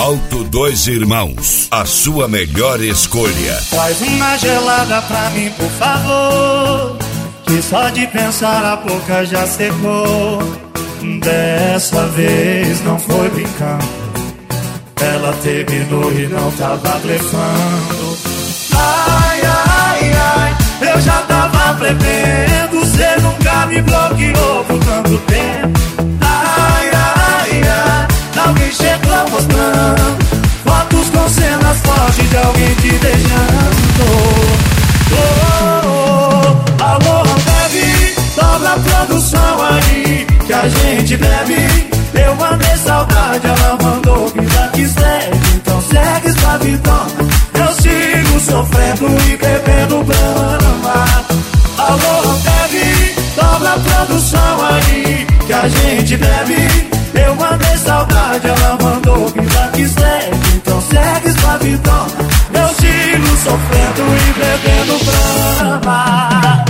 Alto Dois Irmãos, a sua melhor escolha. Faz uma gelada pra mim, por favor, que só de pensar a boca já secou. Dessa vez não foi brincando, ela terminou e não tava blefando. Ai, ai, ai, eu já tava prevendo, cê nunca me bloqueou por tanto tempo. Ai, ai, ai, alguém chegou mostrando fotos com cenas fortes de alguém te beijando. Oh, oh, alô, bebe, dobra a produção aí, que a gente bebe. Eu mandei saudade, ela mandou vida que segue, então segue escravidona. Eu sigo sofrendo e bebendo Brahma. Alô, bebe, dobra a produção aí, que a gente bebe. Eu mandei saudade, ela mandou vida que segue, então segue escravidona. Eu sigo sofrendo e bebendo Brahma.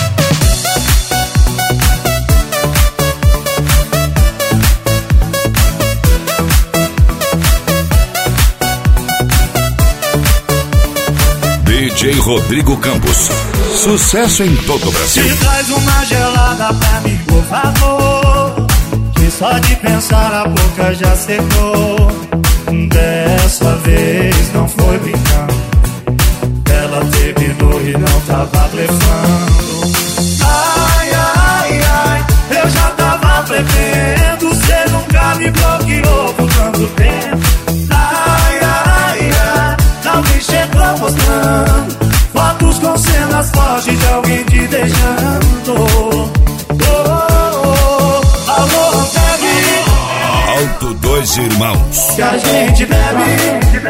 DJ Rodrigo Campos, sucesso em todo o Brasil. Se traz uma gelada pra mim, por favor, que só de pensar a boca já secou. Dessa vez não foi brincando, ela terminou e não tava blefando. Ai, ai, ai, eu já tava prevendo, cê nunca me bloqueou por tanto tempo. Ai, ai, ai, alguém chegou mostrando fotos com cenas fortes de alguém te beijando. Oh, oh, alô, bebe, Alto Dois Irmãos, que a gente bebe.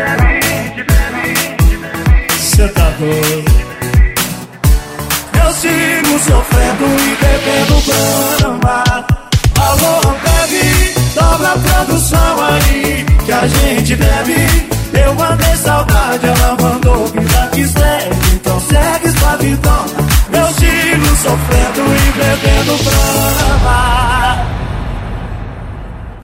Cê tá doido? Eu sigo sofrendo e bebendo Brahma. Alô, bebe, dobra a produção aí, que a gente bebe. Eu mandei saudade, ela mandou vida que segue, então segue escravidona. Eu sigo sofrendo e bebendo Brahma.